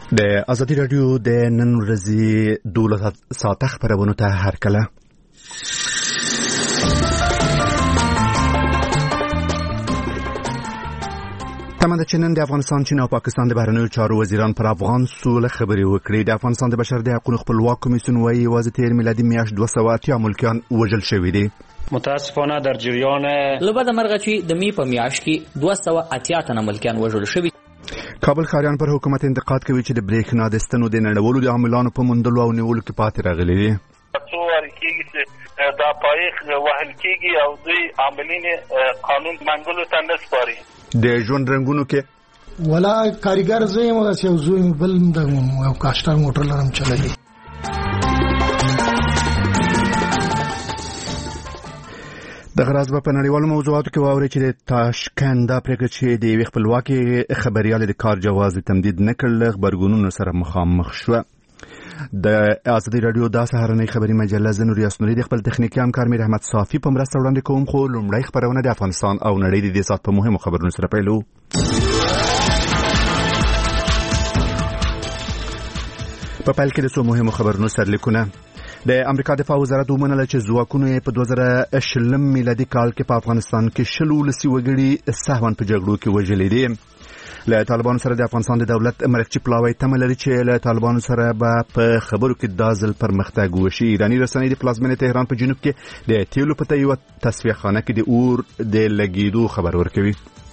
د ازادي رادیو د نن ورځې 12 ساعته خبرونه ته هرکله تمام د چنن د افغانستان چین او پاکستان د بهرنیو چارو وزیران پر افغان سوله خبرې وکړې. د افغانستان د بشري حقوقو خپلواک کمیسیون وايي یوازې تیر میلادي میاشت 280 ملکیان وژل شوي دي. متاسفانه در جریان لبد مرغچی د می په میاشت کې 280 تنه ملکیان وژل شوي. کابل ښاریان پر حکومت انتقاد کوي چې د برېښنا د ستنو د نړولو د عاملانو په موندلو او نیولو کې پاتې راغلي دي. څو ورکیږي چې دا پایخ وهل کیږي او دوی عاملین قانون منګلو ته نه سپاري. د ژوند رنگونو کې ولا کاریګر زویم او زویم بل د او کاشتر موټر لرم چلوي. د غراز په نړیوالو موضوعاتو کې واوري چې د تاشکند د پرېکړه چې د خپلواکي خبريال د کار جواز تمدید نکړل خبرګونونو سره مخامخ شو. د ازادي رادیو د سهارنۍ خبري مجله زنور یاسنوري د خپل تخنیکی همکار میر احمد صافي په مرسته وړاندې کوم. خو لومړی خبرونه د افغانستان او نړۍ د دې سات په مهمو خبرونو سره پیلو. په پیل کې د څو مهمو خبرونو سرلیکونه. د امریکا دفاع وزارت ومنله چې ځواکونه په 2020 میلادي کال کې په افغانستان کې 20 ولسي وګړي سهواً په جګړو کې وژلي دي. له طالبانو سره د افغانستان د دولت مرکزی پلاوی تمه لري چې له طالبانو سره به په خبرو کې دازل پرمختګ وشي. ایرانی رسنۍ د پلازمینې تهران په جنوب کې د تیلو په یو تصفیه خانه کې د اور د لګیدو خبر ورکوي.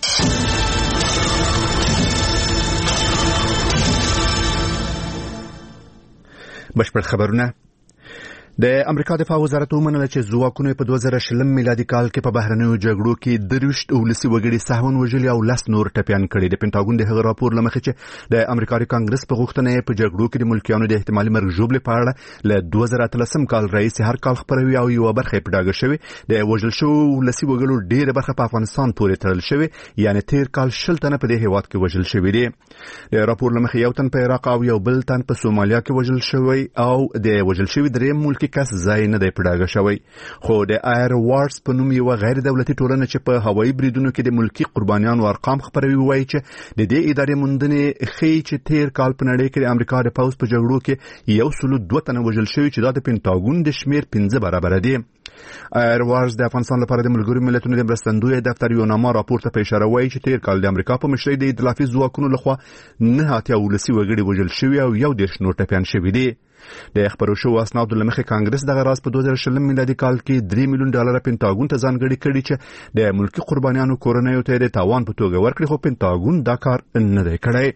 بشپړ خبرونه. د امریکا دفاع وزارت ومنله چې ځواکونه په 2020 میلادي کال کې په بهرنیو جګړو کې 23 ولسي وګړي سهواً وژلي او 10 نور ټپيان کړي. د پینټاګون د هغه راپور لمخې چې د امریکا کانګرس په غوښتنه په جګړو کې د ملکیانو د احتمالي مرګ ژوبلې په اړه له 2013 کال رئیس هر کال خبروي او یو برخه په ډاګه شوی. د وژل شو ولسي وګړو ډیره برخه په افغانستان پورې تړل شوی، یعنی تیر کال 10 تنه په دې هیواد کې وژل شوی دي. د راپور لمخې یو تن په عراق او یو بل تن په سومالیا کې وژل شوی او د وژل شوی دریم ملکی کس ځای نه دی پډاګه شوی. خو د ایر وارز په نوم یو غیر دولتي ټولنه چې په هوایي بریدونو کې د ملکی قربانیانو ارقام خبروي وایي چې د دې ادارې موندنې ښیي چې تیر کال په نړۍ کې د امریکا د پوځ په جګړو کې 102 تنه وژل شوي چې دا د پینټاګون د شمیر 15 برابر دي. ایر وارز د افغانستان لپاره د ملګرو ملتونو د مرستندوی دفتر یو نامه راپور ته اشاره وایي چې تیر کال د امریکا په مشرۍ د ائتلافي ځواکونو لخوا 9 ولسي وګړي وژل شوي او 11 نور ټپيان شوي دي. د خبرو شو اسناد لمخې کانګرس دغه راز په 2020 میلادي کال کې $3 ملیون پینټاګون ته ځانګړي کړي چې د ملکی قربانیانو کورنیو ته د تاوان په توګه ورکړي، خو پینټاګون دا کار نه دی کړی.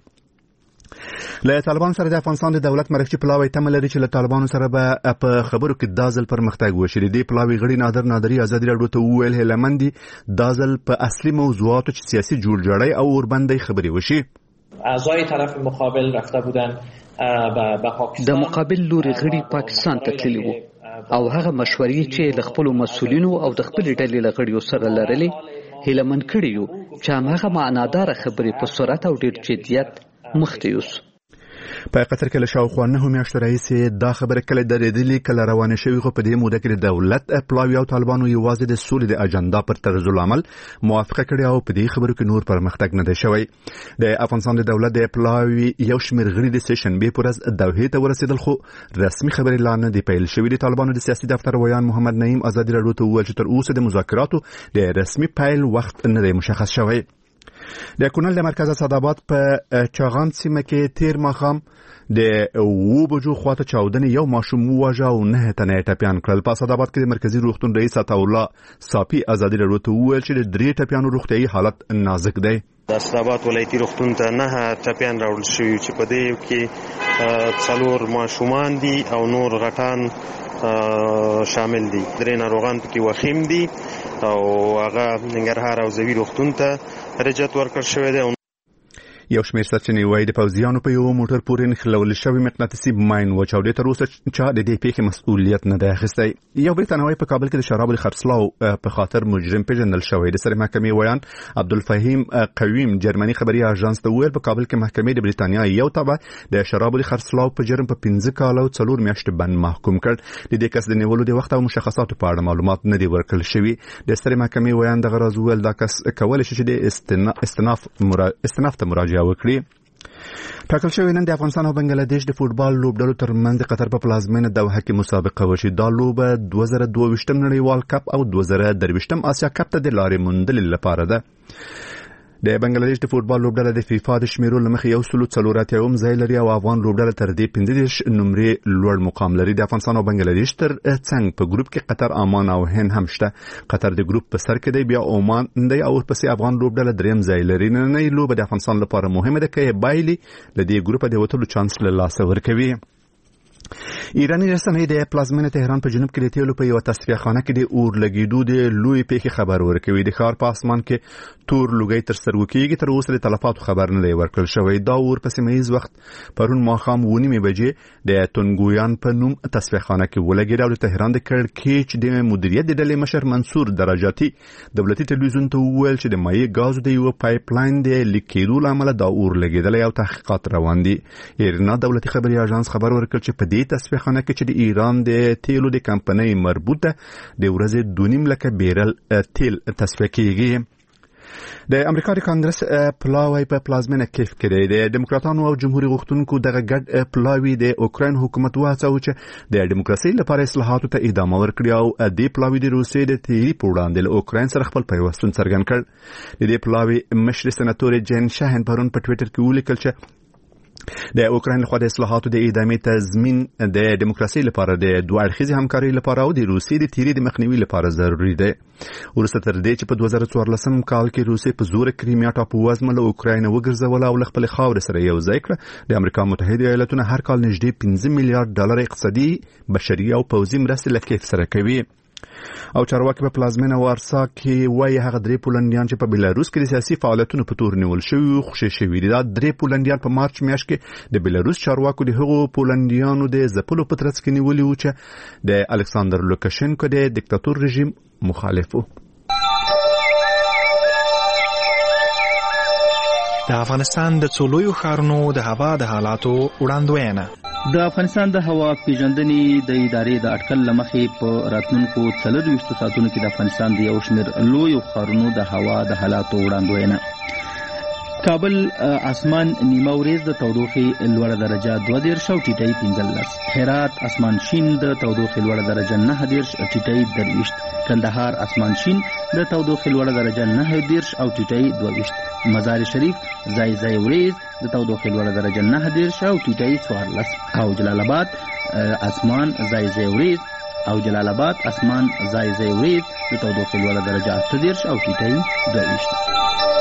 له طالبان سره د افغانستان د دولت مرکزی پلاوی تمه لري چې له طالبانو سره به په خبرو کې دازل پرمختګ وشي. د پلاوی غړي نادری ازادي رادیو ته وویل هلمندي دازل په اصلي موضوعاتو چې سیاسي جوړجاړی او اوربندۍ خبري وشي. اعضای طرف مقابل رفته بودن به پاکستان. د مقابل لوري غړي پاکستان ته تللي وو او هغه مشورې چې له خپل مسؤلینو او د خپل ډلې لغړیو سره لرلې هیلمن کړیو چې هغه معنادار خبرې په سرعت او ډیر جدیت مخته یوسو. په قطر کې له شاوخوا 9 میاشتو راهیسې دا خبره کله درېدلې کله روانه شوې، خو په دې موده کې د دولت پلاوی او طالبانو یوازې د سولې د اجنډا پر طرز العمل موافقه کړې او په دې خبرو کې نور پرمختګ نه دی شوی. د افغانستان د دولت د پلاوی یو شمېر غړي د سیشنبې پر ورځ دوحې ته ورسېدل، خو رسمي خبرې لا نه دی پیل شوې. د طالبانو د سیاسي دفتر ویان محمد نعیم ازادي رادیو ته وویل چې تر اوسه د مذاکراتو د رسمي پیل وخت نه دی مشخص شوی. د کونړ د مرکز اسداباد په چاغان سیمه کې تیر ماښام د 2 بجو خواته چاودنې یو ماشوم وواژه او 9 تنه ټپيان کړل. په اسداباد کې د مرکزی روغتون رئیس عطاالله صافي ازادي رادیو ته وویل چې د 3 ټپيانو روغتيایي حالت نازک دی. د اسداباد ولایتي روغتون ته 9 ټپيان راوړل شوي چې په دې کې 4 ماشومان دي او نور غټان شامل دي. 3 ناروغان پکې وخیم دي او هغه ننګرهار او زوی روغتون ته رجعت ورکړل شوی دی. یو شمېر سرچینې وایي د پوځیانو په یو موټر پورې نښلول شوی مقناطیسي ماین وچاودې تر اوسه چا د دې پیښې مسؤلیت نه دی اخیستی. یو بریتانوي په کابل کې د شرابو د خرڅلاو په خاطر مجرم پیژندل شوی. د سړي محکمې ویان عبدالفهیم قویم جرمني خبري اژانس ته وویل په کابل کې محکمې د بریتانیا یو تابع د شرابو د خرڅلاو په جرم په 15 کال او 4 میاشتې بند محکوم کړ. د دې کس د نیولو د وخت او مشخصاتو په اړه معلومات نه دي ورکړل شوي. د سړي محکمې ویان دغه راز وویل دا کس کولای شي چې د استناف ته مراجعه وکړي. ټاکل شوی نن د افغانستان او بنگلاديش د فوتبال لوبډلو ترمنځ د قطر په پلازمینه دوحه کې مسابقه وشي. دا لوبه 2022 نړیوال کپ او 2023 آسیا کپ ته د لارې موندلو لپاره ده. د بنگلاديش د فوتبال لوبډله د فیفا د شمیرو لمخې 140 ځای لري او افغان لوبډله تر دې 15 نمرې لوړ مقام لري. د افغانستان او بنگلاديش تر څنګ په ګروپ کې قطر، عمان او هند هم شته. قطر د ګروپ په سر کې دی، بیا عمان دی او ورپسې افغان لوبډله دریم ځای لري. نننۍ لوبه د افغانستان لپاره مهمه ده چې بایلي له دې ګروپ د وټلو چانس له لاسه ورکوي. ایرانی رسنۍ د پلازمینه تهران په جنوب کې د تیلو په یو تصفیه خانه کې د اور لګیدو د لوی پیښې خبر ورکوي. د ښار په اسمان کې تور لوګي تر سر وکیږي. تر اوسه د تلفاتو خبر نه دی ورکړل شوی. دا اور په سیمه ییز وخت پرون ماښام 9 بجې د تونګویان په نوم تصفیه خانه کې ولګید او د تهران د کړکېچ د مدیریت د ډلې مشر منصور دراجاتي دولتي تلویزیون ته وویل چې د مایع غازو د یو پایپ لاین د لیکېدو له امله دا اور لګیدلی او تحقیقات روان دي. ایرنا دولتي خبري اژانس خبر ورکړ چې په دې تصفیه خانه کې چې د ایران د تیلو د کمپنۍ مربوطه د ورځې 2.5 لکه بیرل تیل تصفیه کیږي. د امریکا د کانګرس پلاوی په پلازمینه کیف کې دی. د دموکراتانو او جمهوریت غوښتونکو دغه ګډ پلاوی د اوکراین حکومت وهڅاوه چې د ډیموکراسي لپاره اصلاحاتو ته ادامه ورکړي او د پلاوی د روسیې د تیری په وړاندې له اوکراین سره خپل پیوستون څرګند کړ. د دې پلاوی مشر سناتور جین شاهن پرون په ټوئیټر کې ولیکل چې د اوکراین لخوا د اصلاحاتو د ادامې تضمین د ډیموکراسي لپاره د دوه اړخیزې همکارۍ لپاره او د روسیې د تیری د مخنیوي لپاره ضروري دی. ورسته تر دې چې په 2014 کال کې روسیې په زور کریمیا ټاپووزمه له اوکراین وګرځوله او له خپل خاورې سره یو ځای کړه. د امریکا متحده ایالاتونه هر کال نږدې 15 میلیارډ ډالر اقتصادي، بشري او پوځي مرستې له کیف سره کوي. او چارواکي په پلازمینه وارسا کې وایي هغه 3 پولنډیان چې په بلاروس کې د سیاسي فعالیتونو په تور نیول شوي خوشي شوي دي. دا 3 پولنډیان په مارچ میاشت کې د بلاروس چارواکو د هغو پولنډیانو د ځپلو په ترڅ کې نیولي وو چې د الکساندر لوکاشنکو د دیکتاتور رژیم مخالف وو. د افغانستان د څلورو ښارونو د هوا د حالاتو وړاندوینه. د افغانستان د هوا پیژندنې د ادارې د اټکل لمخې په راتلونکو 24 ساعتونو کې د افغانستان د یو شمېر لویو ښارونو د هوا د حالاتو وړاندوینه. کابل اسمان نیمه ورځ د تودوخې لوړه درجه 22 او ټیټی 15. هرات اسمان شین د تودوخې لوړه درجه 9 ټیټی 23. کندهار اسمان شین د تودوخې لوړه درجه 9 او ټیټی 22. مزار شریف ځای ورځ د تودوخې لوړه درجه 9 او ټیټی 14. او جلال آباد اسمان ځای ورځ او جلال آباد اسمان ځای ورځ د تودوخې لوړه درجه 8 او ټیټی 22.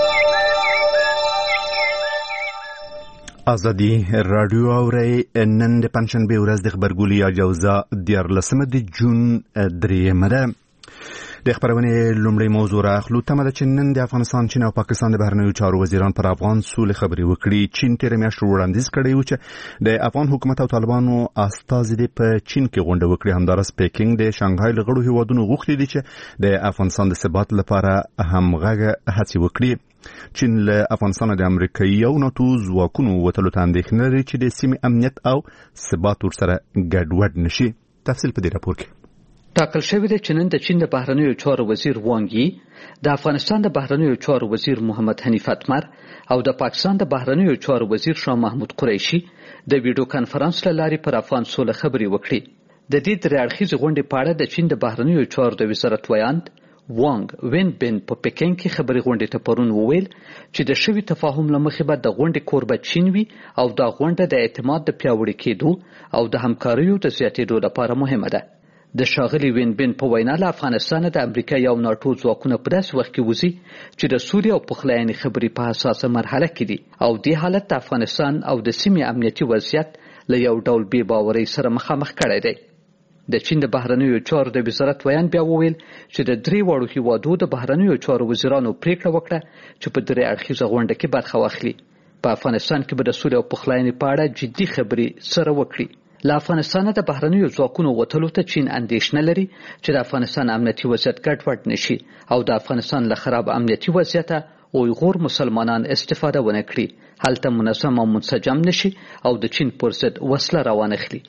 ازادي رادیو اوري نن د پنځشنبه ورځ د خبرګولۍ اجازه 14 جون 3 د خبرونه لومړی موضوع راخلو. تمه ده چې نن د افغانستان، چین او پاکستان د بهرنیو چارو وزیران پر افغان سولې خبرې وکړي. چین تیر میاشت وړاندیز کړی و چې د افغان حکومت او طالبانو استازي په چین کې غونډه وکړي. همدارس پیکینګ د شانګهای له غړو هیوادونو غوښتي دي چې د افغانستان د ثبات لپاره همغږه هڅې وکړي. چین له افغانستان د امریکایي او ناتو ځواکونو وتلو ته اندېښنه لري چې د سیمې امنیت او ثبات ورسره ګډوډ نشي. تفصیل په دې راپور کې. ټاکل شوی دی چې نن د چین د بهرنیو چارو وزیر وانګ یي، د افغانستان د بهرنیو چارو وزیر محمد حنیف اتمر او د پاکستان د بهرنیو چارو وزیر شاه محمود قریشي د ویډیو کانفرنس له لارې پر افغان سوله خبرې وکړي. د دې درې اړخیزې غونډې په اړه د چین د بهرنیو چارو د وزارت ویاند وانګ وین بن په پکین کې خبري غونډې ته پرون وویل چې د شوي تفاهم لمخې به د غونډې کوربه چین وي او دا غونډه د اعتماد د پیاوړي کېدو او د همکاریو د زیاتېدو لپاره مهمه ده. د شاغلي وین بن په وینا له افغانستان د امریکا او ناتو ځواکونه په داسې وخت کې وځي چې د سولې او پخلاینې خبرې په حساسه مرحله کې دي او دې حالت د افغانستان او د سیمې امنیتي وضعیت له یو ډول بې باورۍ سره مخامخ کړی دی. د چین د بهرنیو چارو د وزارت ویان بیا وویل چې د درې واړو هیوادو د بهرنیو چارو وزیرانو پریکړه وکړه چې په درې اړخیزه غونډه کې برخه واخلي. په افغانستان کې به د سولې او پخلاینې په اړه جدي خبرې سره وکړي. له افغانستان د بهرنیو ځواکونو وتلو ته چین اندېښنه لري چې د افغانستان امنیتي وضعیت ګډوډ نشي او د افغانستان له خراب امنیتي وضعیته اویغور مسلمانان استفاده ونه کړي، هلته منظم او منسجم نشي او د چین پر ضد وسله روان اخلي.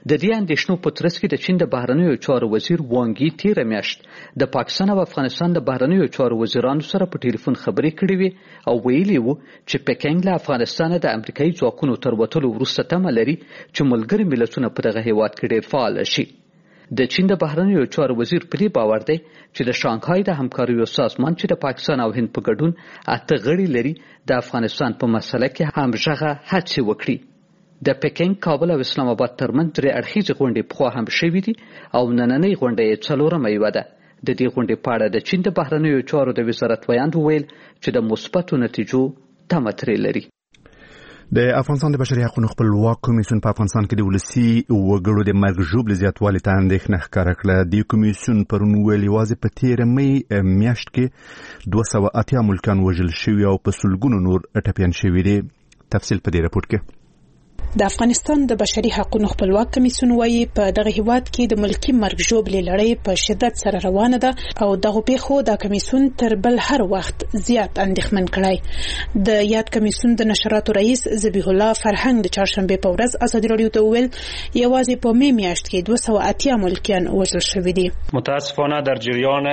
د دې اندېښنو په ترڅ کې د چین د بهرنیو چارو وزیر وانګ یي تېره میاشت د پاکستان او افغانستان د بهرنیو چارو وزیرانو سره په ټلیفون خبرې کړې وې او ویلي وو چې پکینګ له افغانستان د امریکایي ځواکونو تر وتلو وروسته تمه لري چې ملګري ملتونه په دغه هیواد کې ډېر فعال شي. د چین د بهرنیو چارو وزیر په دې باور دی چې د شانګهای د همکاریو سازمان چې د پاکستان او هند په ګډون 8 غړي لري د افغانستان په مسله کې همغږه هڅې وکړي. د پکینګ، کابل او اسلام آباد ترمنځ 3 اړخیزې غونډې پخوا هم شوې دي او نننۍ غونډه یې 4مه یوه ده. د دې غونډې په اړه د چین د بهرنیو چارو د وزارت ویاند وویل چې د مثبتو نتیجو تمه ترې لري. د افغانستان د بشري حقوقو خپلواک کمیسیون په افغانستان کې د ولسي وګړو د مرګ ژوبل زیاتوالي ته اندېښنه ښکاره کړه. د کمیسیون پرون ویلي یوازې په تېره مې میاشت کې 280 ملکیان وژل شوي او په سلګونو نور ټپیان شوي دي. تفصیل په دې راپور کې. د افغانستان د بشري حقوقو خپلواک کمیسیون وايي په دغه هیواد کې د ملکی مرګ ژوبلې لړۍ په شدت سره روانه ده او دغه پیښو د کمیسیون تر بل هر وخت زیات اندېښمن کړای. د یاد کمیسیون د نشراتو رئیس ذبیح الله فرهنګ د چهارشنبه په ورځ ازادي رادیو ته وویل یوازې په می میاشت کې 280 ملکیان وژل شوي دي. متاسفانه در جریان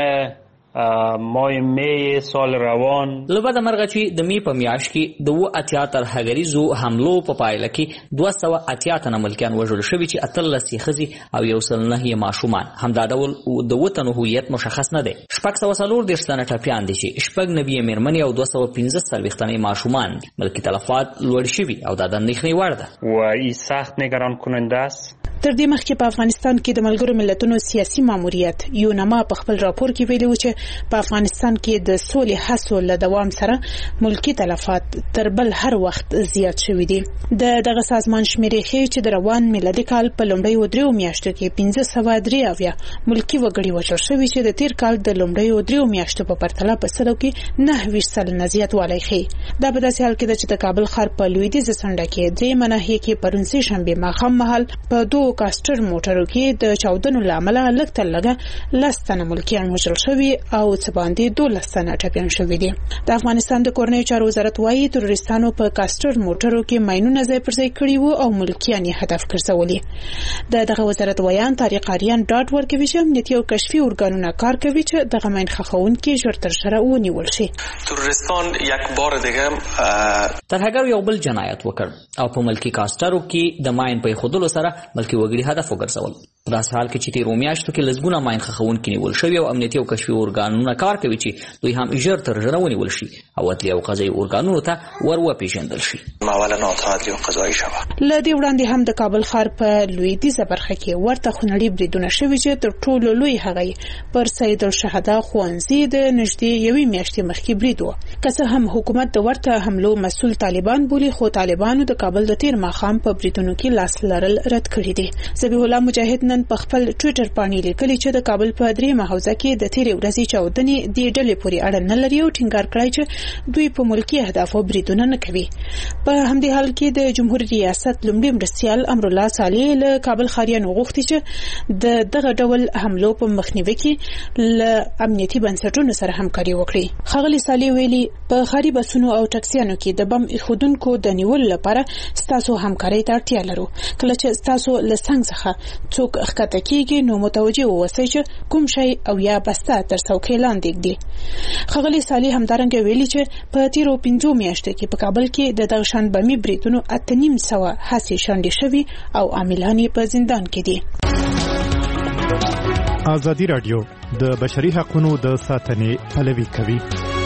ماه می سال روان لبد مرغه چې د می په میاشت کې د 80 تر هغریزو حملو په پایله کې 280 تنه ملکیان وژل شوي چې 13 ښځې او 109 ماشومان. همدا ډول د وطن هویت مشخص نه دی. 640 تنه ټپیان دي چې 9 میرمنې او 215 تنه ماشومان دي. ملکی تلفات لوړ شوي او د اندېښنې وړ ده و این سخت نگران کننده است. تر دې مخکې په افغانستان کې د ملګرو ملتونو سیاسي ماموریت یونما په خپل راپور کې ویلي و چې په افغانستان کې د سولې هڅو له دوام سره ملکی تلفات تر بل هر وخت زیات شوي دي. دغه سازمان شمیرې ښیي چې د روان میلادي کال په لومړیو 3 میاشتو کې 593 ملکی وګړي وژل شوي چې د تیر کال د لومړیو 3 میاشتو په پرتله په سلو کې 29 سلنه زیاتوالی ښیي. دا په داسې حال کې ده چې د کابل ښار په لویدیځه څنډه کې 3 ناحیې کې پرون سه شنبه ماښام مهال په 2 کاستر موټرو کې د چاودنو لامل لږ تر لږه 10 تنه ملکیان وژل شوي او څه باندې 12 تنه ټپیان شوي دي. د افغانستان د کورنیو چارو وزارت وايي تروریستانو په کاستر موټرو کې ماینونه ځای پر ځای کړي وو او ملکیان یې هدف ګرځولي. دغه وزارت ویان طارق آریان ډاډ ورکوي چې امنیتي او کشفي ارګانونه کار کوي چې دغه ماین خښونکي ژر تر ژره ونیول شي. تروریستان یک بار دیگه ترهګر یو بل جنایت وکړ او په ملکی کاسترو کې د ماین په خودلو سره ملکی وګړي هدف وګرځول. په داسې حال کې چې تیر میاشتو کې لږونه ماین خښونکي نیول شوي او امنیتي او کشفي ارګانونه کار کوي چې دوی هم ژر تر ژره ونیول شي او عدلي او قضایي ارګانونو ته وروپېژندل شي. له دې وړاندې هم د کابل ښار په لویدیځه برخه کې ورته خونړي بریدونه شوي چې تر ټولو لوی هغه پر سید الشهدا ښوونځي د نږدې یوې میاشتې مخکې برید و. که څه هم حکومت د ورته حملو مسؤل طالبان بولي خو طالبانو د کابل د تیر ماښام په بریدونو کې لاس لرل رد کړي دي. ذبیح الله مجاهد نن په خپل ټوئیټر باندې لیکلي چې د کابل په 3 حوزه کې د تیرې ورځې چاودنې د ډلې پورې اړه نه لري او ټینګار کړی چې دوی په ملکی اهدافو بریدونه نه کوي. په همدې حال کې د جمهوریت ریاست لومړي مرستیال امرالله صالح له کابل ښاریانو غوښتي چې دغه ډول حملو په مخنیوي کې له امنیتي بنسټونو سره همکاري وکړي. ښاغلي صالح ویلي په ښاري بسونو او ټکسیانو کې د بم ایښودونکو د نیولو لپاره ستاسو همکاري ته اړتیا لرو. کله چې ستاسو له څنګ څخه څوک ښکته کېږي نو متوجه اوسئ چې کوم شی او یا بسته تر څوکۍ لاندې ږدي. ښاغلي صالح همدارنګه ویلي چې په تیرو 5 میاشتو کې په کابل کې د دغه شان بمي بریدونو 8,900 هڅې شنډې شوي او عاملان یې په زندان کې دي. ازادي رادیو د بشري حقوقو د ساتنې پلوي کوي.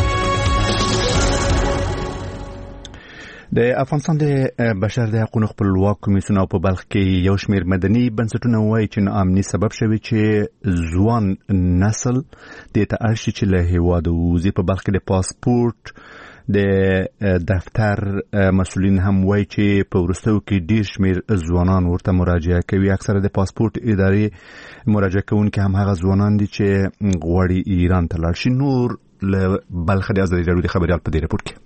د افغانستان د بشر د حقوقو خپلواک کمیسیون په بلخ کې یو شمېر مدني بنسټونه وایي چې ناامني سبب شوی چې ځوان نسل د تأشی چې له هیواده وځي. په بلخ کې د پاسپورت د دفتر مسؤلین هم وایي چې په وروستیو کې ډیر شمېر ځوانان ورته مراجعه کوي. اکثره د پاسپورت ادارې مراجعه کوونکي هم هغه ځوانان دي چې غواړي ایران ته لاړ شي. نور له بلخ د ازادي راډیو د خبريال په دې راپور کې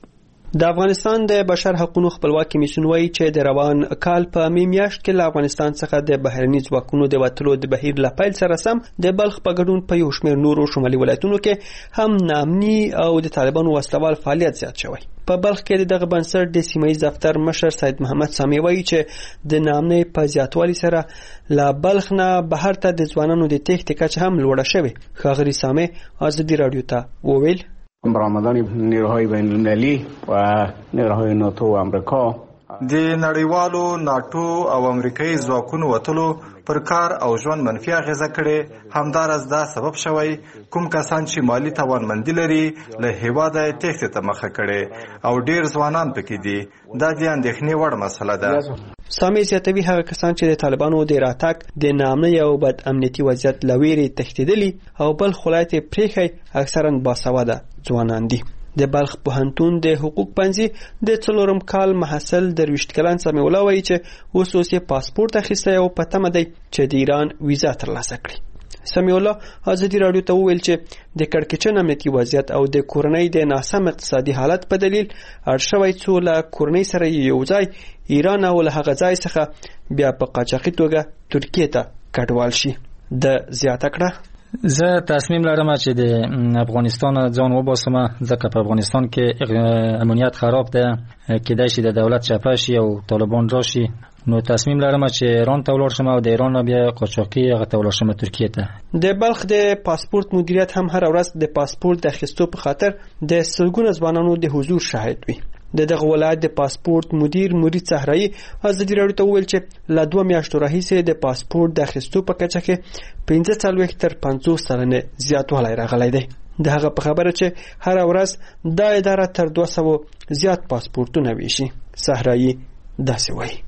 د افغانستان د بشر حقوقو خپلواک کمیسیون وایي چې د روان کال په می میاشت کې له افغانستان څخه د بهرني ځواکونو د وټلو د بهیر له پیل سره سم د بلخ په ګډون په یو شمېر نورو شمالي ولایتونو کې هم نامني او د طالبانو وسلوال فعالیت زیات شوی. په بلخ کې دغه بنسټ د سیمایي دفتر مشر سید محمد سامي وایي چې د نامنۍ په زیاتوالي سره له بلخ نه بهر ته د ځوانانو د تېښتې کچه هم لوړه شوې. ښاغلي سامي ازادي راډیو ته وویل برآمدن نیروهای بین‌المللی و نیروهای ناتو و آمریکا د نړیوالو ناتو او امریکایي ځواکونو وتلو پر کار او ژوند منفي اغیزه کړي. همدارس دا سبب شوی کوم کسان چې مالی توانمندي لري له هیواده تېښتې ته مخه کړي او ډیر ځوانان پکې دي. دا د اندېښنې وړ مسله ده. سامي زیاتوي هغه کسان چې د طالبانو د راتګ د نامنۍ او بد امنیتي وضعیت له ویرې تښتېدلي او بلخ ولایت یې پرېښی اکثرا باسواده ځوانان دي. د بلخ پوهنتون د حقوق پنځي د 4 کال محصل درویشت کلن سامي الله وایي چې اوس یې پاسپورت اخیستی او په تمه دی چې د ایران ویزا ترلاسه کړي. سامي الله ازادي راډیو ته وویل چې د کړکېچن امنیتي وضعیت او د کورنۍ د ناسم اقتصادي حالت په دلیل اړ شوی څو له کورنۍ سره یو ځای ایران او له هغه ځای څخه بیا په قاچاقي توګه ترکیې ته کډوال شي. د زیاته کړه زه تصمیم لرم چې د افغانستان ځان وباسم ځکه په افغانستان کې امنیت خراب ده، کېدای شي د دولت چپه شي او طالبان راشي. نو تصمیم لرم چې ایران ته ولاړ شم او د ایران بیا قاچاقي هغه ته ولاړ شم ترکیې ته. د بلخ د پاسپورت مدیریت هم هر ورځ د پاسپورت د اخیستو په خاطر د سلګونو ځوانانو د حضور شاهد وي. دغه ولایت د پاسپورت مدیر مرید صحرایی ازادي راډیو ته وویل چې له 2 میاشتو راهیسې د پاسپورت د اخیستو په کچه کې 45 تر 50 سلنه زیاتوالی راغلی دی. دغه په خبره چې هر ورځ د اداره تر 200 زیات پاسپورتونه ویشي. صحرایی داسې وایي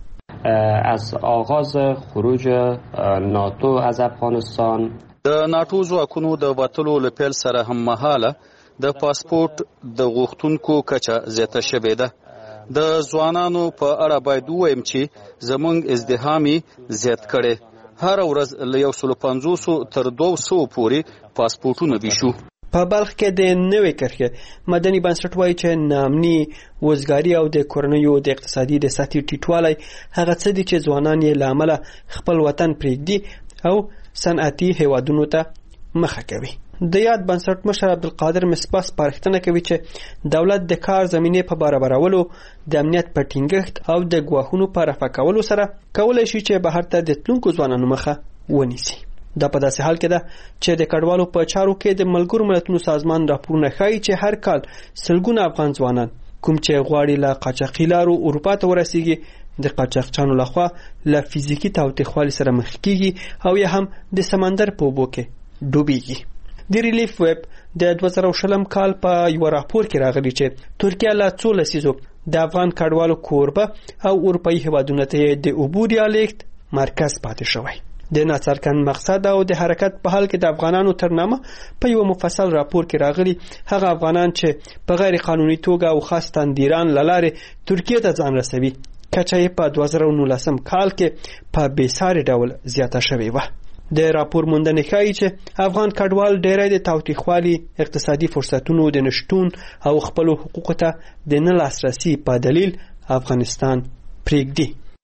از آغاز خروج ناتو از افغانستان د ناتو ځواکونو د وټلو له پیل سره هم مهاله د پاسپورت د غوښتونکو کچه زیاته شوې ده. د ځوانانو په اړه باید ووایم چې زموږ ازدحامي زیات کړي. هر ورځ له 150 تر 200 پورې پاسپورتونه ویشو. په بلخ کې د نوې کرښې مدني بنسټ وایي چې نامني وزګاري او د کورنیو د اقتصادي د سطحي ټیټوالی هغه څه دي چې ځوانان یې له امله خپل وطن پرېږدي او صنعتي هیوادونو ته مخه کوي. د یاد بنسټ مشر عبدالقادر مصباح سپارښتنه کوي چې دولت د کار زمینې په برابرولو، د امنیت په ټینګښت او د ګواښونو په رفع کولو سره کولی شي چې بهر ته د تلونکو ځوانانو مخه ونیسي. دا په داسې حال کې ده چې د کډوالو په چارو کې د ملګرو ملتونو سازمان راپورونه ښایي چې هر کال سلګونه افغان ځوانان کوم چې غواړي له قاچاقي لارو اروپا ته ورسیږي د قاچاقچانو لخوا له فزیکي تاوتریخوالي سره مخ کیږي او یا هم د سمندر په اوبو کې ډوبېږي. د ریلیف ویب د 2020 کال په یو راپور کې راغلی چې ترکیه له 2 لسیزو د افغان کډوالو کوربه او اروپایي هیوادونو ته د عبور یا لیږد مرکز پاتې شوی. د ناڅرګند مقصد او د حرکت په حال کې د افغانانو تر نامه په یو مفصل راپور کې راغلی هغه افغانان چې په غیر قانوني توګه او خاص تندیران لاره ترکیه ته ځان رسوي کچه یې په 2019 کال کې په بیساري ډول زیاته شوې وه. د راپور موندنې ښایي چې افغان کډوال ډېری د تاوتریخوالي، اقتصادي فرصتونو د نشتون او خپلو حقوقو ته د نه لاسرسي په دلیل افغانستان پرېږدي.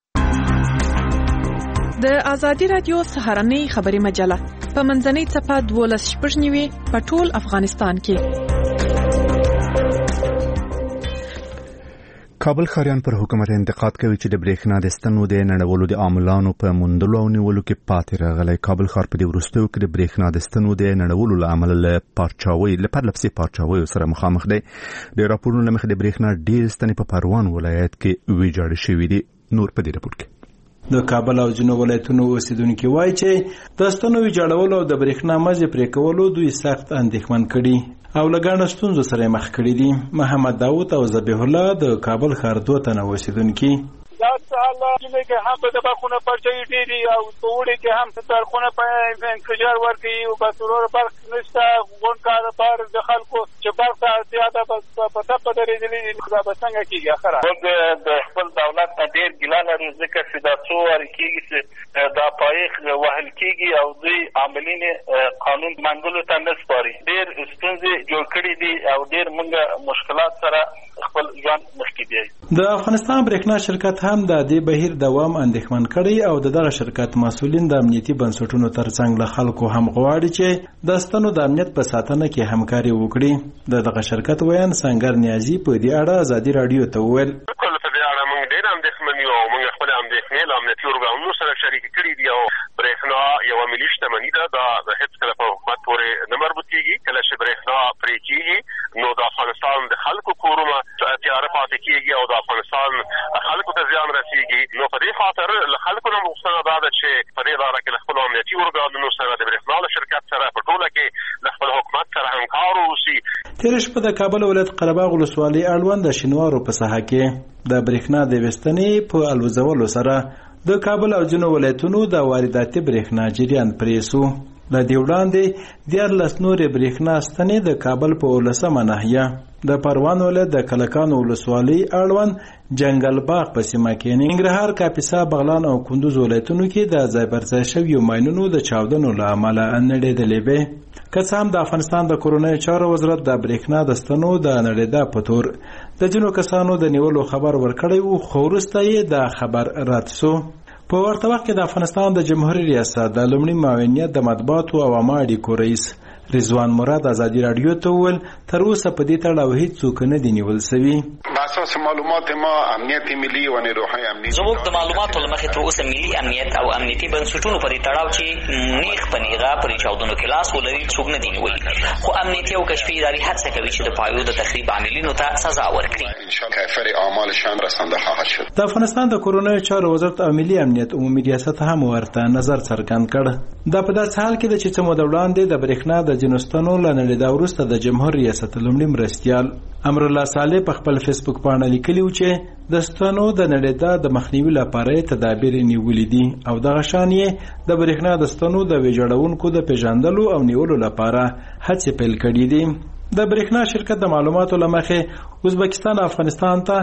د ازادي راډیو سهارنۍ خبري مجله په منځنۍ څپه 12:09 په ټول افغانستان کې. کابل ښاریان پر حکومت انتقاد کوي چې د برېښنا د ستنو د نړولو د عاملانو په موندلو او نیولو کې پاتې راغلی. کابل ښار په دې وروستیو کې د برېښنا د ستنو د نړولو له امله له پرلپسې پارچاویو سره مخامخ دی. د راپورونو له مخې د برېښنا ډېرې ستنې په پروان ولایت کې ویجاړې شوې دي. نور په دې راپور کې د کابل او ځینو ولایتونو اوسیدونکو وایي چې د ستنو ویجاړولو او د برېښنا مزي پرې کولو دوی سخت اندېښمن کړي او لګاڼه ستونزو سره مخ کړي دي. محمد داوود او ذبیح الله د کابل ښار 2 تنه اوسیدونکو دا سال چې هم په دغه خونه پرچې ډېری او توړي کې هم تر خونه په انفجار ورکړي او په ضرور برق نشته غون کار بار د خلکو چې برق زیاته په تپ درېدلې دا به څنګه کیږي اخره موږ د خپل دولت ته ډېر ګیله لرو ځکه چې دا څو وارې کیږي چې دا پایښ وهل کیږي او دوی عاملین قانون منګولو ته نه سپاري ډېر ستونزې جوړ کړي دي او ډېر موږ مشکلات سره خپل ژوند مخکې بیایي. د افغانستان برېښنا شرکت هم د دې بهیر دوام اندېښمن کړی او دغه شرکت مسؤلین د امنیتي بنسټونو ترڅنګ له خلکو هم غواړي چې د ستنو د امنیت په ساتنه کې همکاري وکړي. دغه شرکت ویان سنگر نیازي په دې اړه ازادي راډیو ته وویل خپل اندېښنې له امنیتي ارګانونو سره شریک کړي دي او برېښنا یوه ملي شتمني ده دا هېڅ کله په حکومت پورې نه مربوطېږي. کله چې برېښنا پرې کېږي نو د افغانستان د خلکو کورونه تیاره پاتې کېږي او د افغانستان خلکو ته زیان رسېږي. نو په دې خاطر له خلکو نه غوښتنه دا ده چې په دې لاره کې له خپلو امنیتي ارګانونو سره د برېښنا له شرکت سره په ټوله کې له خپل حکومت سره همکار واوسي. تېره شپه د کابل ولایت قره باغ ولسوالۍ اړوند د شینوارو په ساحه کې د برېښنا د وستنې په الوزولو سره د کابل او ځینو ولایتونو د وارداتي برېښنا جریان پرې شو. له دې وړاندې 14 نورې برېښنا ستنې د کابل په 18مه ناحیه د پروان ولایت د کلکانو ولسوالۍ اړوند جنگل باغ په سیمه کې ننګرهار، کاپیسا، بغلان او کندوز ولایتونو کې د ځای پر ځای شویو ماینونو د چاودنو له امله نړېدلې وې. که څه هم د افغانستان د کورنیو چارو وزارت د برېښنا د ستنو د نړېدا په تور د ځینو کسانو د نیولو خبر ورکړی و، خو وروسته یې دا خبر رد شو. په ورته وخت کې د افغانستان د جمهوریت ریاست د لومړي معاونیت د مطبوعاتو او عامه اړیکو رئیس رضوان مراد ازادي راډیو ته وویل تر اوسه په دې تړاو هیڅوک نه دي نیول شوي. اساس معلومات ما امنیت ملي او نیروهای امنیت زموږ د معلوماتو له مخې تر اوسه ملي امنیت او امنیتي بنسټونو په دې تړاو چې نیغ په نیغه پرې چاودنو کې لاس ولري څوک نه دي نیولي، خو امنیتي او کشفي ادارې هڅه کوي چې د پایو د تخریب عاملینو ته سزا ورکړي. انشاءالله کیفر اعمالشان رسنده خواهد شد. د افغانستان د کورنیو چارو وزارت او ملي امنیت عمومي ریاست هم ورته نظر څرګند کړ. دا په داسې حال کې ده چې څه موده وړاندې د برېښنا د ځینو ستنو له نړېدا وروسته د جمهوریت ریاست لومړي مرستیال امرالله صالح په خپل فیسبوک باندې لیکلي و چې د ستنو د نړېدا د مخنیوي لپاره تدابیر نیولې دي او دغه شان یې د برېښنا د ستنو د ویجاړونکو د پیژندلو او نیولو لپاره هڅې پیل کړې دي. د برېښنا شرکت د معلوماتو له مخې ازبکستان افغانستان ته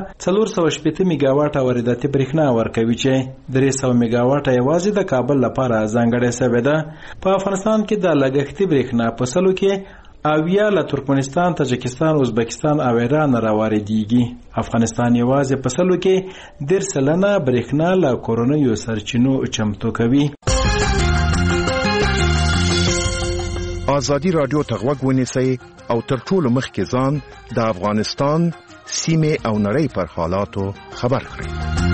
480 میگاواټه وارداتي برېښنا ورکوي چې 300 میگاواټه یوازې د کابل لپاره ځانګړې شوې ده. په افغانستان کې د لګښتي برېښنا په سلو کې اویا له ترکمنستان، تاجکستان، ازبکستان او ایران راواردېږي. افغانستان یوازې په سلو کې 10% برېښنا له کورنیو سرچینو چمتو کوي. ازادي راډیو ته غوږ ونیسئ او تر ټولو مخکې ځان د افغانستان سیمې او نړۍ پر حالاتو خبر کړئ.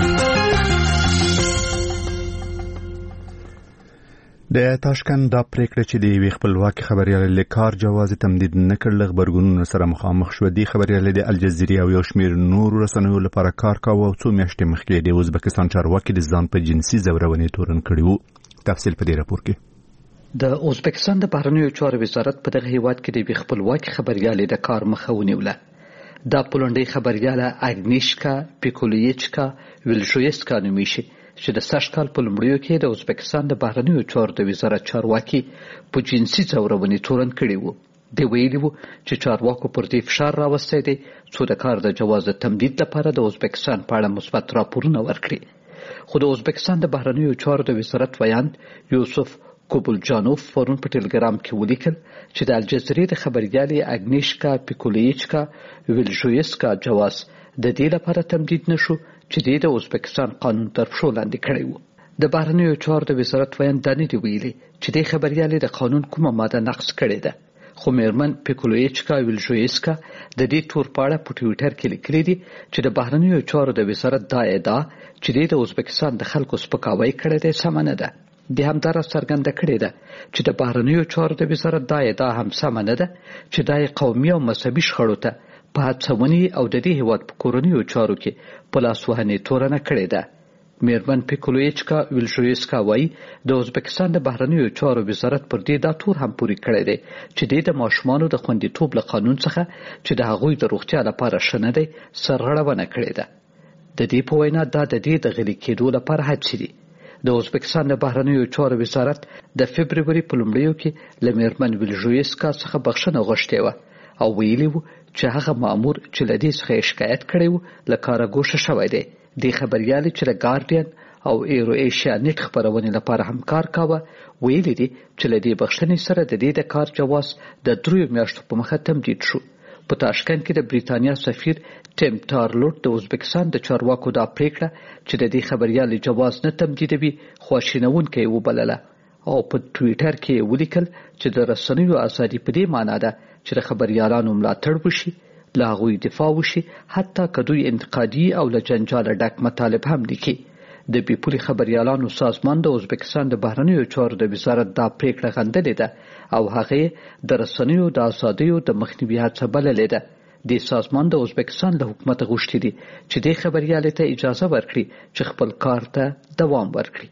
د تاشکند د پریکړه چې د یوې خپلواکي خبريالۍ له کار جواز تمدید نه کړل خبرګونونو سره مخامخ شو. دي خبريالۍ د الجزیرې او یو شمېر نور رسنیو لپاره کار کاوه او څو میاشتې مخکې د ازبکستان چارواکي د ځان په جنسي ځورونې تورن کړي وو. تفصیل په دې راپور کې. د ازبکستان د بهرنیو چارو وزارت په دغه هیواد کې د یوې خپلواکي خبريالۍ د کار مخه ونیوله. دا پولنډي خبرياله اګنیشکا پیکولیچکا ویلژویسکا نومیږي چې د سږ کال په لومړیو کې د ازبکستان د بهرنیو چارو د وزارت چارواکي په جنسي ځورونې تورن کړي وو. دی ویلي وو چې چارواکو پر دې فشار راوستی دی څو د کار د جواز تمدید لپاره د ازبکستان په اړه مثبت راپورونه ورکړي. خو د ازبکستان د بهرنیو چارو د وزارت ویاند یوسف کوبلجانوف پرون په ټلګرام کې ولیکل چې د الجزیرې د خبريالۍ اګنیشکا پیکولیچکا ویلژویسکا جواز د دې لپاره تمدید نشو چې د ازبکستان قانون تر پښو لاندې کړی وو. د بهرنیو چارو د وزارت ویاند دا نه دی ویلي چې د خبريالۍ د قانون کومه ماده نقض کړې ده، خو میرمن پیکولیچکا ویلژویسکا د دې تور پاړه په ټویټر کې لیکلي دي چې د بهرنیو چارو د وزارت دا ادعا چې د ازبکستان د خلکو سپکاوی کړی دی سمه نه ده. د همدارس څرګنده کړې ده چې د بهرنیو چارو د وزارت دا ادعا هم سمه نه ده چې د قومي او مذهبي شخړو ته په هڅونې او د دې هیواد په کورنیو چارو کې په لاسوهنې تورنه کړې ده. میرمن پیکولیچکا ویلژویسکا وایي د ازبکستان د بهرنیو چارو وزارت پر دې دا تور هم پورې کړی دی چې د ماشومانو د خوندیتوب له قانون څخه چې د هغوی د روغتیا لپاره ښه نه دی سرغړونه کړې ده. د دې په وینا دا د دې د غلي کېدو لپاره هڅې دي. د ازبکستان د بهرنیو چارو وزارت د فبروري په لومړیو کې له میرمن ویلژویسکا څخه بخښنه غوښتې وه او ویلي وو چې هغه مامور چې له دې څخه شکایت کړی وو له کاره ګوښه شوی دی. دې خبریالې چې د ګارډین او ایرو ایشیا نیټ خبرونې لپاره هم کار کاوه ویلي دي چې له دې بخښنې سره د دې د کار جواز د 3 میاشتو په مخه تمدید شو. په تاشکند کې د بریتانیا سفیر ټیم ټارلوټ د ازبکستان د چارواکو دا پریکړه چې د دې خبریالې جواز نه تمدیدوي خواشینونکې وبلله او په ټویټر کې ولیکل چې د رسنیو ازادي په دې معنی ده چې د خبریالانو ملاتړ وشي، له هغوی دفاع وشي، حتی که دوی انتقادي او له جنجاله ډک مطالب هم لیکي. د بیپولي خبریالانو سازمان د ازبکستان د بهرنیو چارو د وزارت دا پریکړه غندلې ده او هغه د رسنیو د ازادیو د مخنیوي هڅه بللې ده. د سازمان د ازبکستان له حکومت غوښتي دي چې د خبریالۍ ته اجازه ورکړي چې خپل کار ته دوام ورکړي.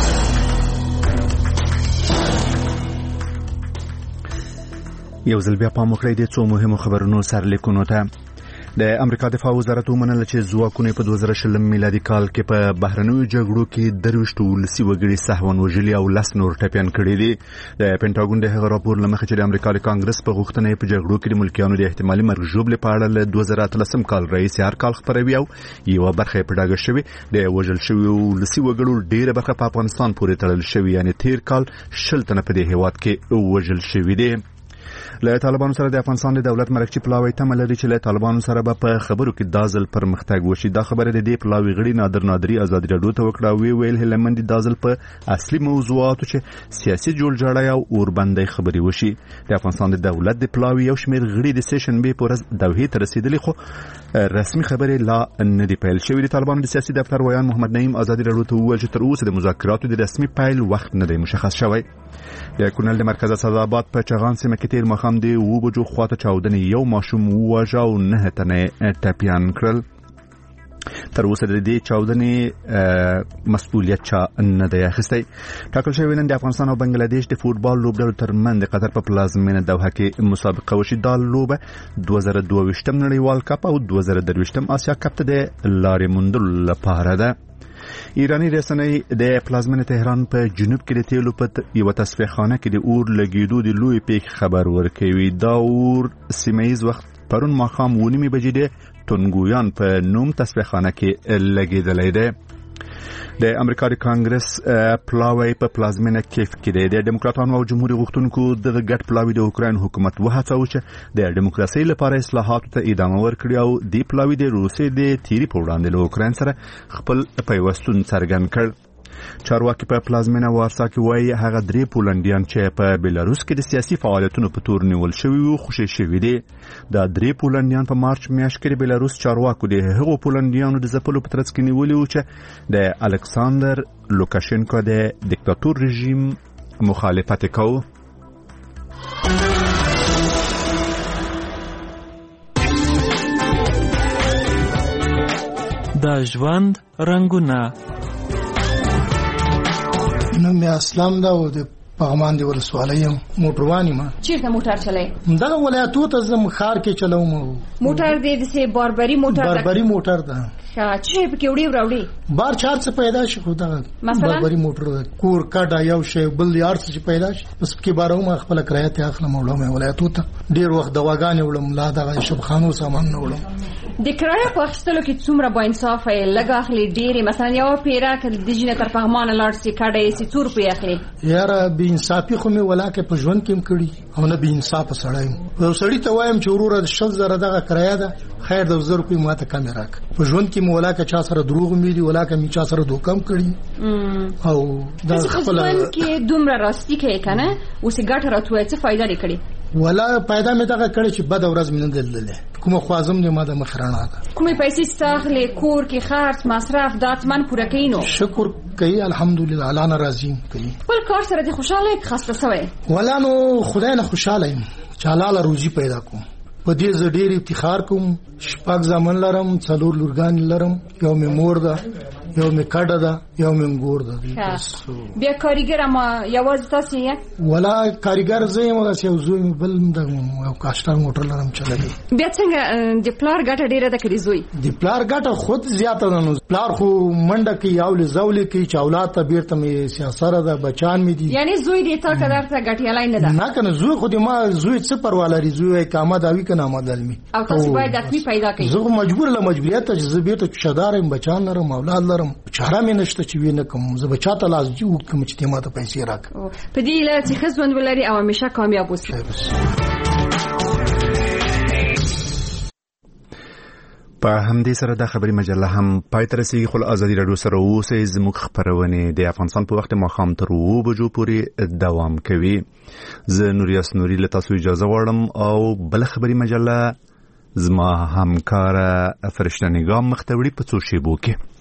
یو ځل بیا پام وکړئ د څو مهمو خبرونو سرلیکونو ته. د امریکا دفاع وزارت ومنله چې ځواکونه په 2020 میلادي کال کې په بهرنیو جګړو کې 23 ولسي وګړي سهون وژلي او 10 نور ټپيان کړي دي. د پینټاګون د هغه راپور لمخې چې د امریکا د کانګرس په غوښتنه په جګړو کې د ملکیانو د احتمالي مرګ ژوبلې په اړه له 2013 کال رئیس هر کال خبروي او یو برخه په ډاګه شوی د وژل شوی ولسي وګړو ډیره برخه په افغانستان پورې تړل شوی، یعنی تیر کال 10 تنه په دې هیواد کې وژل شوی دي. له طالبانو سره د افغانستان د دولت مرکزی پلاوی تمه لري چې له طالبانو سره به په خبرو کې دازل پرمختګ وشي. دا خبره د دې پلاوی غړي نادر نادری ازادي راډیو ته وکړه. ویل هلمند دازل په اصلي موضوعاتو چې سیاسي جوړجاړی او اوربندۍ خبري وشي. د افغانستان د دولت د پلاوی یو شمېر غړي د سیشن به پورز دوحې ته رسیدلی خو رسمي خبرې لا نه دی پیل شوی. د طالبانو د سیاسي دفتر ویان محمد نعیم ازادي راډیو ته وویل چې تر اوسه د مذاکراتو د رسمي پیل وخت نه دی مشخص شوی. د کونړ د مرکز اسداباد په چغان سیمه کې تیر مخام دی و بجو خواته چاودنې یو ماشوم وواژه او 9 تنه ټپيان کړل. تر اوسه د دې چاودنې مسؤلیت چا نه دی اخیستی. ټاکل شوی نن د افغانستان او بنگلاديش د فوټبال لوبډلو ترمنځ د قطر په پلازمینه دوحه کې مسابقه وشي. دا لوبه 2022 نړیوال کپ او 2023 آسیا کپ ته د لارې موندلو لپاره ده. ایرانی رسنۍ د پلازمینه تهران په جنوب کې د تیلو په یو تصفیه کې د اور لګیدو د لوی پیښ خبر ورکوي. دا اور سیمایز وخت پرون ماښام 9 بجې د تونګویان په نوم تصفیه کې لګیدلې ده. د امریکا د کانګرس پلاوی په پلازمینه کیف کې د ډیموکراتانو او جمهوریت غوښتونکو د ګډ پلاوی د اوکراین حکومت وهڅاوه چې د ډیموکراسي لپاره اصلاحاتو ته ادامه ورکړي او د پلاوی د روسیې د تیری په وړاندې له اوکراین سره خپل پیوستون څرګند کړ. چارواکي په پلازمینه وارسا کې وایي هغه 3 پولنډیان چې په بیلاروس کې د سیاسي فعالیتونو په تور نیول شوي وو خوشي شوي دي. دا 3 پولنډیان په مارچ میاشت کې د بیلاروس چارواکو د هغو پولنډیانو د ځپلو په ترڅ کې نیولي وو چې د الکساندر لوکاشنکو د دیکتاتور رژیم مخالفت کوي. د ژوند رنگونه نو مې اسلام دا و د پغمان دی ولسوالۍ موټروانی ما چیرته موټر چلای دا ولایتو ته زم خار کې چلوم موټر دې د سه باربري موټر ده چې په کې وړي بار چار څه پیدا شي خو دا باربري موټر کور کډا یو شی بل یار څه پیدا شي بس کې بارو ما خپل کرایه ته اخلم وړم ولایتو ته ډیر وخت دواګانې وړم لا دا شبخانو سامان نه وړم د کرایه په اخیستلو کې څومره با انصاف یې لګ اخلي ډیر مثلا یو پیرا کې د جنه تر پغمان لاړ سي کډه سي 100 روپیا اخلي یار به انصافي خو مې ولاکه په ژوند کې کړی او نه به انصاف سړی یو سړی ته وایم چې ورور د 6000 دغه کرایه ده خیر د 1000 روپیا ماته کم راک په ژوند کې مولاکه چا سره دروغ مې دی ولاکه می چا سره دوکم کړی او دا خپل کې دومره راستی کې کنه اوس ګټه راتوي څه فائدہ لري ولا پیدا مې دغه کړی چې بد ورځ مې نه دلله کومه خوازم نه ماده مخرانه ده کومه پیسې ستاخله کور کې خرڅ مصرف داتمن پوره کینو شکر کوي الحمدلله الله ناراضي کوي خپل کار سره د خوشاله خاصه سوی ولا نو خدای نه خوشاله یم چې حلال روزي پیدا کوم په دې زړه افتخار کوم شپږ ځامن لرم څلور لورګان لرم یو مې مور ده یو می کډه ده یو می انګور ده. بیا کاریګر ما یوازې تاسو یې ولا کاریګر زه یم یو زوی بل د یو کاشتر موټر لرم چلوي. بیا څنګه د پلار ګټه ډیره ده کړی زوی؟ د پلار ګټه خود زیاته ده. نو پلار خو منډه کوي او لزولې کوي چې اولاد ته بیرته می سیاسره ده بچان می دي. یعنی زوی دې تا قدر ته ګټیالای نه ده؟ نه کنه زوی خو دې ما زوی څه پرواله ری زوی کامه داوی کنه ما دلمي او تاسو باید اتمی پیدا کړئ. زه مجبور له مجبوریت ته زه بیرته شدارم بچان لرم اولاد لرم چاره مې نشته چې وینه کوم زه بچاته لازم کوم چې ته ماته پیسې راک په دې لاره چې خزوند ولري او همیشه کامیاب اوسئ. په همدې سره د خبري مجله هم پای ته رسیږي. خو ازادي راډیو سره اوسئ. زموږ خبرونه د افغانستان په وخت ماښام تر 2 بجو پورې دوام کوي. زه نوریاس نوري له تاسو اجازه غواړم او بل خبري مجله زما همکار فرشته نگام مختوری په څو شیبو کې